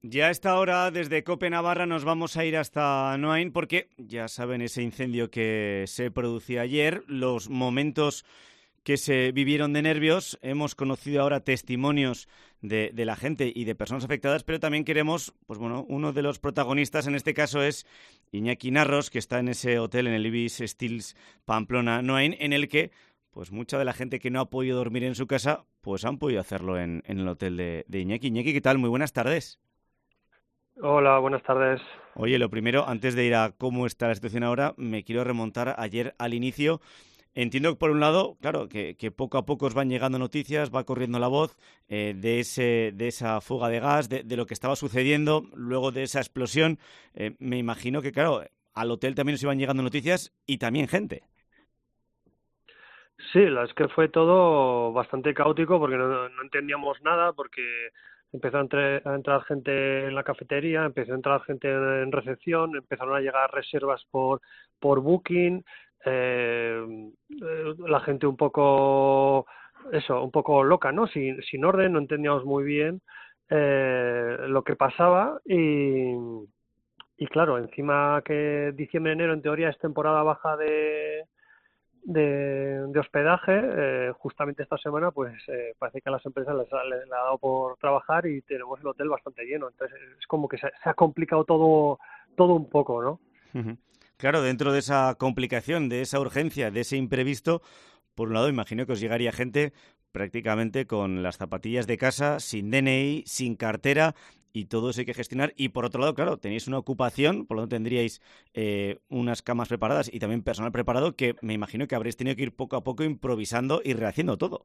Ya a esta hora, desde Cope Navarra, nos vamos a ir hasta Noain porque, ya saben, ese incendio que se producía ayer, los momentos que se vivieron de nervios. Hemos conocido ahora testimonios de la gente y de personas afectadas, pero también queremos, pues bueno, uno de los protagonistas en este caso es Iñaki Narros, que está en ese hotel, en el Ibis Styles Pamplona Noain, en el que pues mucha de la gente que no ha podido dormir en su casa, pues han podido hacerlo en el hotel de Iñaki. Iñaki, ¿qué tal? Muy buenas tardes. Hola, buenas tardes. Oye, lo primero, antes de ir a cómo está la situación ahora, me quiero remontar ayer al inicio. Entiendo que por un lado, claro, que poco a poco os van llegando noticias, va corriendo la voz de esa fuga de gas, de lo que estaba sucediendo, luego de esa explosión. Me imagino que, claro, al hotel también os iban llegando noticias y también gente. Sí, la es que fue todo bastante caótico porque no entendíamos nada, porque empezó a entrar gente en la cafetería, empezó a entrar gente en recepción, empezaron a llegar reservas por Booking, la gente un poco loca, ¿no? Sin orden, no entendíamos muy bien lo que pasaba y claro, encima que diciembre-enero en teoría es temporada baja de hospedaje, justamente esta semana pues parece que a las empresas les ha dado por trabajar y tenemos el hotel bastante lleno, entonces es como que se ha complicado todo un poco, ¿no? Ujú. Claro, dentro de esa complicación, de esa urgencia, de ese imprevisto, por un lado, imagino que os llegaría gente prácticamente con las zapatillas de casa, sin DNI, sin cartera, y todo eso hay que gestionar. Y por otro lado, claro, tenéis una ocupación, por lo tanto tendríais unas camas preparadas y también personal preparado que me imagino que habréis tenido que ir poco a poco improvisando y rehaciendo todo.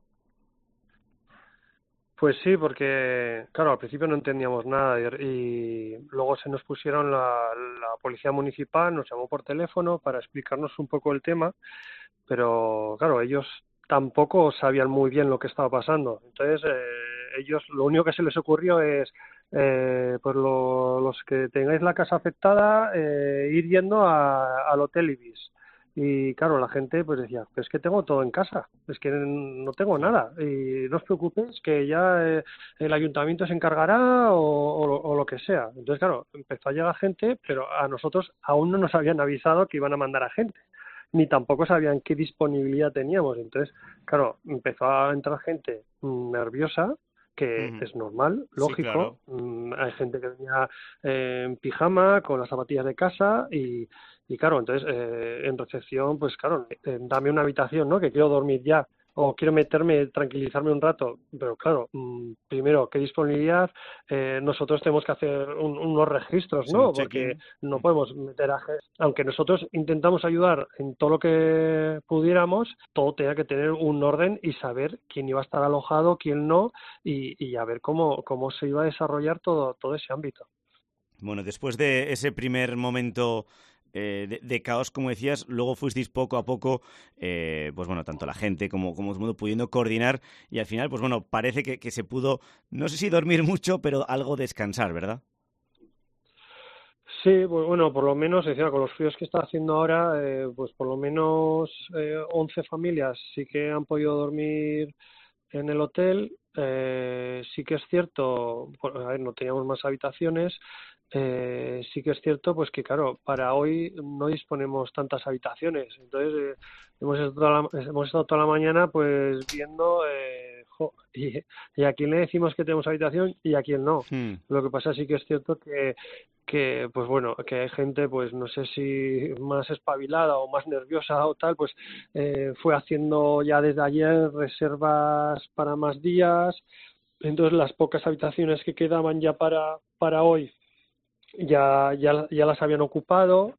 Pues sí, porque claro, al principio no entendíamos nada y luego se nos pusieron la policía municipal, nos llamó por teléfono para explicarnos un poco el tema, pero claro, ellos tampoco sabían muy bien lo que estaba pasando. Entonces, ellos lo único que se les ocurrió es, pues los que tengáis la casa afectada, ir yendo al Hotel Ibis. Y claro, la gente pues decía, pues es que tengo todo en casa, es que no tengo Claro. nada. Y no os preocupéis que ya el ayuntamiento se encargará o lo que sea. Entonces, claro, empezó a llegar gente, pero a nosotros aún no nos habían avisado que iban a mandar a gente ni tampoco sabían qué disponibilidad teníamos. Entonces, claro, empezó a entrar gente nerviosa, que Ujú. es normal, Sí, lógico. claro. Hay gente que venía en pijama, con las zapatillas de casa y claro, entonces en recepción, pues claro, dame una habitación, ¿no? Que quiero dormir ya o quiero meterme, tranquilizarme un rato, pero claro, primero, ¿qué disponibilidad? Nosotros tenemos que hacer unos registros, Sí, un ¿no? Porque check-in. no podemos meter a gente, aunque nosotros intentamos ayudar en todo lo que pudiéramos, todo tenía que tener un orden y saber quién iba a estar alojado, quién no, y a ver cómo se iba a desarrollar todo ese ámbito. Bueno, después de ese primer momento de caos, como decías, luego fuisteis poco a poco, pues bueno, tanto la gente como todo el mundo pudiendo coordinar y al final, pues bueno, parece que se pudo, no sé si dormir mucho, pero algo descansar, ¿verdad? Sí, pues bueno, por lo menos, decía, con los fríos que está haciendo ahora, pues por lo menos 11 familias sí que han podido dormir en el hotel. Sí que es cierto, pues, a ver, no teníamos más habitaciones. Sí que es cierto, pues que claro, para hoy no disponemos tantas habitaciones. Entonces, hemos estado toda la mañana pues viendo y a quién le decimos que tenemos habitación y a quién no. Hmm. Lo que pasa sí que es cierto que pues bueno, que hay gente pues no sé si más espabilada o más nerviosa o tal, pues fue haciendo ya desde ayer reservas para más días. Entonces las pocas habitaciones que quedaban ya para hoy ya las habían ocupado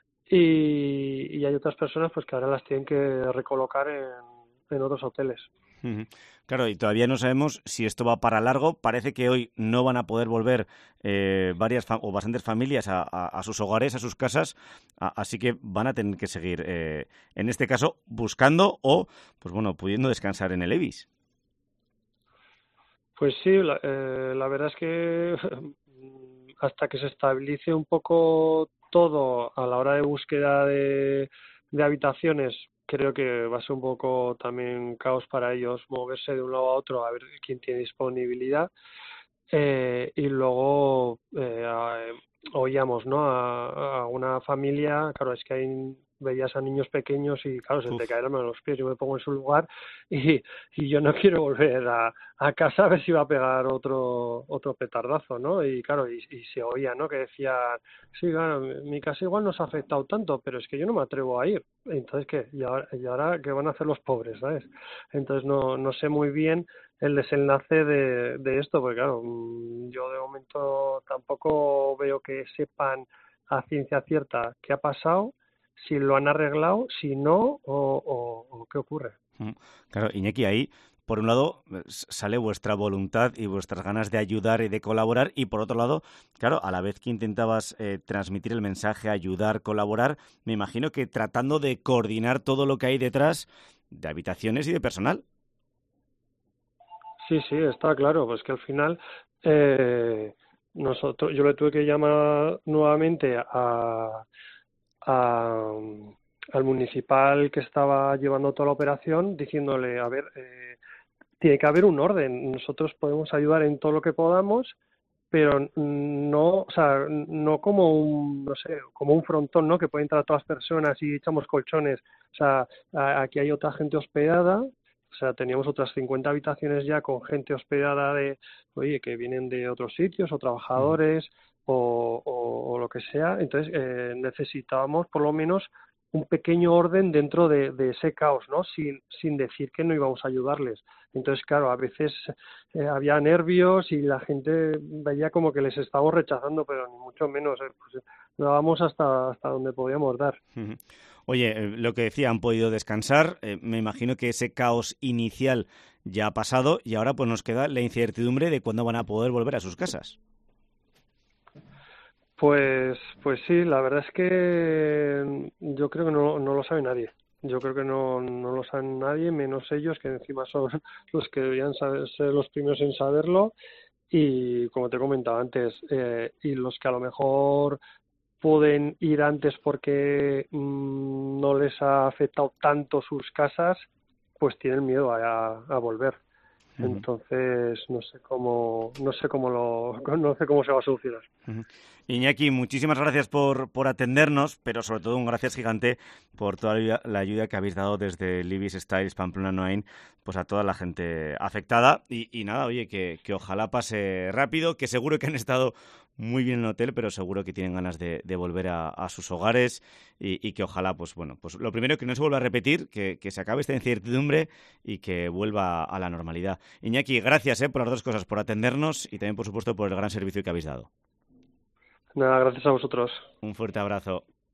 y hay otras personas pues que ahora las tienen que recolocar en otros hoteles. Ujú. Claro, y todavía no sabemos si esto va para largo. Parece que hoy no van a poder volver o bastantes familias a sus hogares, a sus casas, así que van a tener que seguir, en este caso, buscando o, pues bueno, pudiendo descansar en el Evis. Pues sí, la verdad es que hasta que se estabilice un poco todo a la hora de búsqueda de habitaciones, creo que va a ser un poco también caos para ellos moverse de un lado a otro a ver quién tiene disponibilidad. y luego oíamos, ¿no? A una familia, claro, es que hay, veías a niños pequeños y claro, se te Uf. caen los pies. Yo me pongo en su lugar y, y yo no quiero volver a casa a ver si va a pegar otro petardazo, ¿no? Y claro, y se oía, ¿no? Que decían, sí, claro, mi casa igual no se ha afectado tanto, pero es que yo no me atrevo a ir. Entonces, ¿qué? ¿Y ahora qué van a hacer los pobres, ¿sabes? Entonces no sé muy bien el desenlace de esto, porque claro, yo de momento tampoco veo que sepan a ciencia cierta qué ha pasado, si lo han arreglado, si no, o qué ocurre. Mm. Claro, Iñaki, ahí, por un lado, sale vuestra voluntad y vuestras ganas de ayudar y de colaborar, y por otro lado, claro, a la vez que intentabas transmitir el mensaje, ayudar, colaborar, me imagino que tratando de coordinar todo lo que hay detrás de habitaciones y de personal. Sí, sí, está claro, pues que al final eh, yo le tuve que llamar nuevamente a, al municipal que estaba llevando toda la operación, diciéndole, a ver, tiene que haber un orden. Nosotros podemos ayudar en todo lo que podamos, pero no, o sea, no como un, no sé, como un frontón, ¿no? Que pueden entrar todas las personas y echamos colchones. O sea, aquí hay otra gente hospedada. O sea, teníamos otras 50 habitaciones ya con gente hospedada de, oye, que vienen de otros sitios o Ujú. trabajadores o lo que sea. Entonces, necesitábamos por lo menos un pequeño orden dentro de ese caos, ¿no? Sin decir que no íbamos a ayudarles. Entonces, claro, a veces había nervios y la gente veía como que les estábamos rechazando, pero ni mucho menos, pues, dábamos hasta donde podíamos dar. Ujú. Oye, lo que decía, han podido descansar. Me imagino que ese caos inicial ya ha pasado y ahora pues nos queda la incertidumbre de cuándo van a poder volver a sus casas. Pues sí, la verdad es que yo creo que no lo sabe nadie. Yo creo que no lo saben nadie, menos ellos, que encima son los que deberían ser los primeros en saberlo. Y como te comentaba antes, y los que a lo mejor pueden ir antes porque no les ha afectado tanto sus casas, pues tienen miedo a volver. Ujú. Entonces no sé cómo se va a solucionar. Ujú. Iñaki, muchísimas gracias por atendernos, pero sobre todo un gracias gigante por toda la ayuda que habéis dado desde Libis Styles, Pamplona Noain, pues a toda la gente afectada. Y nada, oye, que ojalá pase rápido, que seguro que han estado muy bien en el hotel, pero seguro que tienen ganas de volver a sus hogares y que ojalá, pues bueno, pues lo primero que no se vuelva a repetir, que se acabe esta incertidumbre y que vuelva a la normalidad. Iñaki, gracias por las dos cosas, por atendernos y también, por supuesto, por el gran servicio que habéis dado. Nada, gracias a vosotros. Un fuerte abrazo.